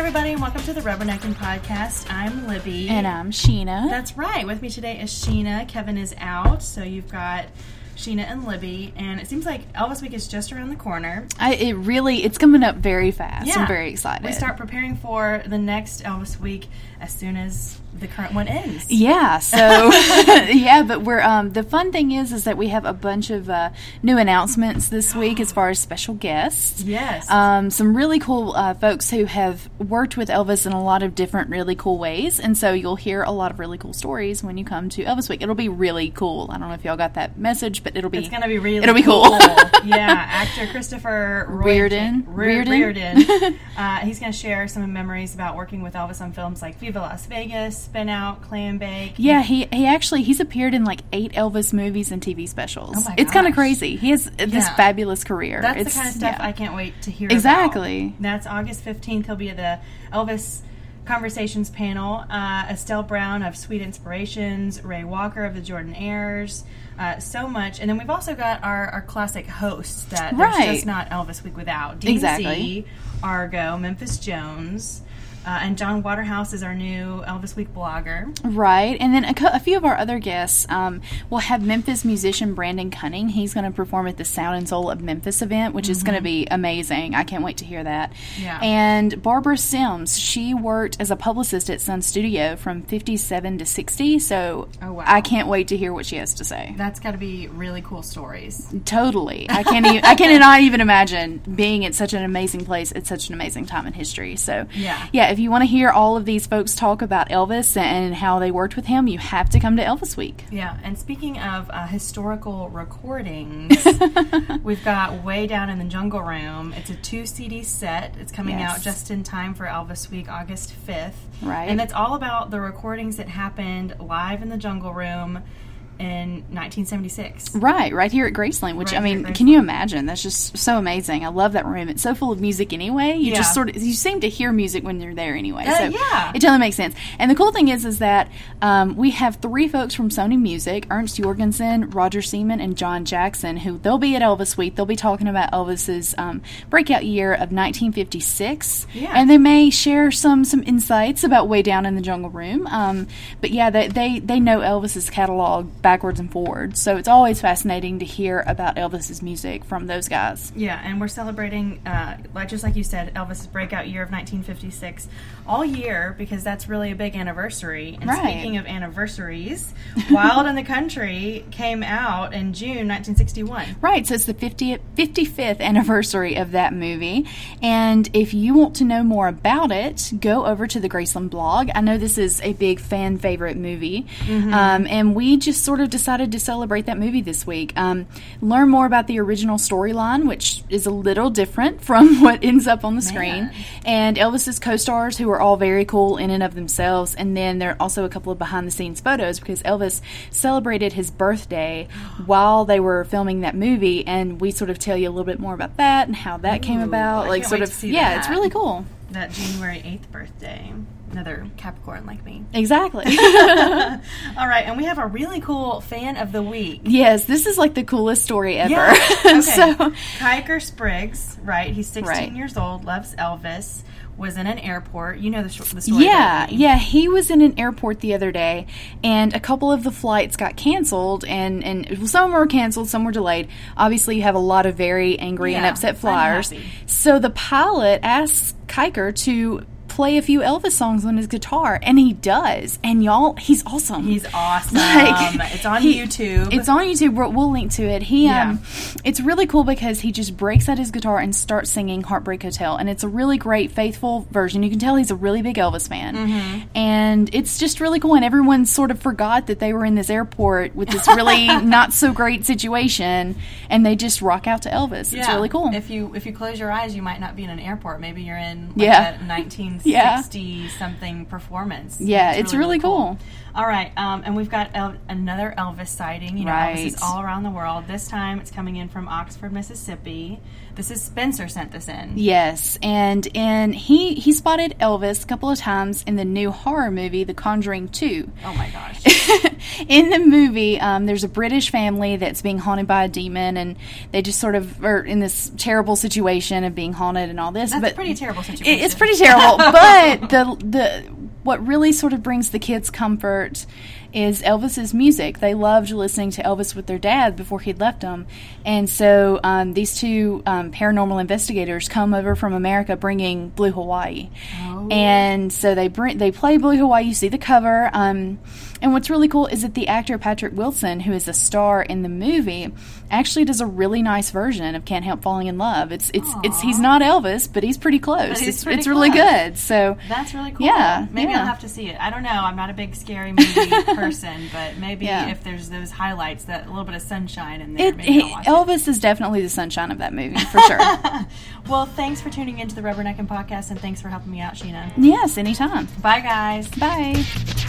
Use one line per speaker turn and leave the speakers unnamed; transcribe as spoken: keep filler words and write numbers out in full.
everybody, and welcome to the Rubbernecking Podcast. I'm Libby.
And I'm Sheena.
That's right. With me today is Sheena. Kevin is out, so you've got Sheena and Libby, and it seems like Elvis Week is just around the corner.
I, it really, it's coming up very fast.
Yeah.
I'm very excited.
We start preparing for the next Elvis Week as soon as the current one ends.
Yeah, so, yeah, but we're, um, the fun thing is, is that we have a bunch of uh, new announcements this week as far as special guests.
Yes.
Um, some really cool uh, folks who have worked with Elvis in a lot of different really cool ways, and so you'll hear a lot of really cool stories when you come to Elvis Week. It'll be really cool. I don't know if y'all got that message, but it'll be...
It's going to be really
It'll be
cool.
cool.
Yeah, actor Christopher
Riordan.
Riordan.
Riordan.
Riordan. uh, he's going to share some memories about working with Elvis on films like Viva Las Vegas, Spin Out, Clam Bake.
Yeah, he he actually, he's appeared in like eight Elvis movies and T V specials.
Oh my
It's kind of
gosh.
crazy. He has this
Yeah.
fabulous career.
That's
it's,
the kind of stuff
yeah.
I can't wait to hear
Exactly.
about. That's August fifteenth. He'll be at the Elvis Conversations panel. Uh, Estelle Brown of Sweet Inspirations, Ray Walker of the Jordanaires, uh, so much. And then we've also got our, our classic hosts that
Right.
there's just not Elvis Week without. D C,
Exactly.
Argo, Memphis Jones, uh, and John Waterhouse is our new Elvis Week blogger.
Right, and then a, co- a few of our other guests um, will have Memphis musician Brandon Cunning. He's going to perform at the Sound and Soul of Memphis event, which is going to be amazing. I can't wait to hear that.
Yeah.
And Barbara Sims, she worked as a publicist at Sun Studio from fifty-seven to sixty, so
Oh, wow.
I can't wait to hear what she has to say.
That's got to be really cool stories.
Totally. I can't even, I cannot even imagine being at such an amazing place at such an amazing time in history. So,
Yeah.
yeah, if you want to hear all of these folks talk about Elvis and how they worked with him, you have to come to Elvis Week.
Yeah, and speaking of uh, historical recordings, we've got Way Down in the Jungle Room. It's a two C D set. It's coming
Yes.
out just in time for Elvis Week, August fifth.
Right.
And it's all about the recordings that happened live in the Jungle Room in nineteen seventy-six.
Right, right here at Graceland, which,
Right
I mean,
here at
can you
Graceland.
imagine? That's just so amazing. I love that room. It's so full of music anyway. You
Yeah.
just sort of, you seem to hear music when you're there anyway.
Uh,
so
yeah.
it totally makes sense. And the cool thing is, is that um, we have three folks from Sony Music, Ernst Jorgensen, Roger Seaman, and John Jackson, who they'll be at Elvis Week. They'll be talking about Elvis's um, breakout year of nineteen fifty-six.
Yeah.
And they may share some some insights about Way Down in the Jungle Room. Um, but yeah, they, they, they know Elvis's catalog backwards and forwards. So it's always fascinating to hear about Elvis's music from those guys.
Yeah, and we're celebrating, uh, like just like you said, Elvis's breakout year of nineteen fifty-six all year because that's really a big anniversary. And
Right.
speaking of anniversaries, Wild in the Country came out in June nineteen sixty-one.
Right, so it's the fiftieth, fifty-fifth anniversary of that movie. And if you want to know more about it, go over to the Graceland blog. I know this is a big fan favorite movie. Um, and we just sort of decided to celebrate that movie this week. Um, learn more about the original storyline, which is a little different from what ends up on the screen. And Elvis's co-stars, who are all very cool in and of themselves. And then there are also a couple of behind-the-scenes photos because Elvis celebrated his birthday while they were filming that movie, and we sort of tell you a little bit more about that and how that came
Ooh,
about.
I
Like
can't
sort
wait
of,
to see
yeah,
that.
it's really cool.
That January eighth birthday. Another Capricorn like me.
Exactly.
All right, and we have a really cool fan of the week.
Yes, this is like the coolest story ever.
Yeah. Okay.
So,
Kiker Spriggs, right? He's sixteen
Right.
years old, loves Elvis, was in an airport. You know the, sh- the story.
yeah,
don't you?
yeah, he was in an airport the other day, and a couple of the flights got canceled, and, and some were canceled, some were delayed. Obviously, you have a lot of very angry and
Yeah,
upset flyers.
unhappy.
So the pilot asks Kiker to play a few Elvis songs on his guitar, and he does. And y'all, he's awesome.
He's awesome.
Like,
it's on
he-
YouTube.
It's on YouTube. We'll, we'll link to it. He,
Yeah.
um, it's really cool because he just breaks out his guitar and starts singing "Heartbreak Hotel," and it's a really great, faithful version. You can tell he's a really big Elvis fan,
Mm-hmm.
and it's just really cool. And everyone sort of forgot that they were in this airport with this really not so great situation, and they just rock out to Elvis. It's
Yeah.
really cool.
If you if you close your eyes, you might not be in an airport. Maybe you're in like
Yeah.
a nineteen sixty something performance.
Yeah, it's really cool.
All right, um, and we've got El- another Elvis sighting. You know,
Right.
Elvis is all around the world. This time it's coming in from Oxford, Mississippi. This is Spencer sent this in.
Yes, and in he he spotted Elvis a couple of times in the new horror movie, The Conjuring two.
Oh my gosh.
In the movie, um, there's a British family that's being haunted by a demon, and they just sort of are in this terrible situation of being haunted and all this.
That's
but
a pretty terrible situation.
It, it's pretty terrible, but the the what really sort of brings the kids comfort is Elvis's music. They loved listening to Elvis with their dad before he'd left them, and so um, these two um, paranormal investigators come over from America bringing Blue Hawaii,
Oh.
and so they bring they play Blue Hawaii. You see the cover, um, and what's really cool is that the actor Patrick Wilson, who is a star in the movie, actually does a really nice version of "Can't Help Falling in Love." It's it's
Aw.
it's he's not Elvis, but he's pretty close.
But he's
it's
pretty
it's really
close.
good. So
That's really cool.
Yeah,
Maybe
yeah.
I'll have to see it. I don't know. I'm not a big scary movie person, but maybe
Yeah.
if there's those highlights, that a little bit of sunshine in there,
It,
maybe I'll
he-
watch
Elvis is definitely the sunshine of that movie, for sure.
it. Well, thanks for tuning into the Rubbernecking Podcast, and thanks for helping me out, Sheena.
Yes, anytime.
Bye, guys.
Bye.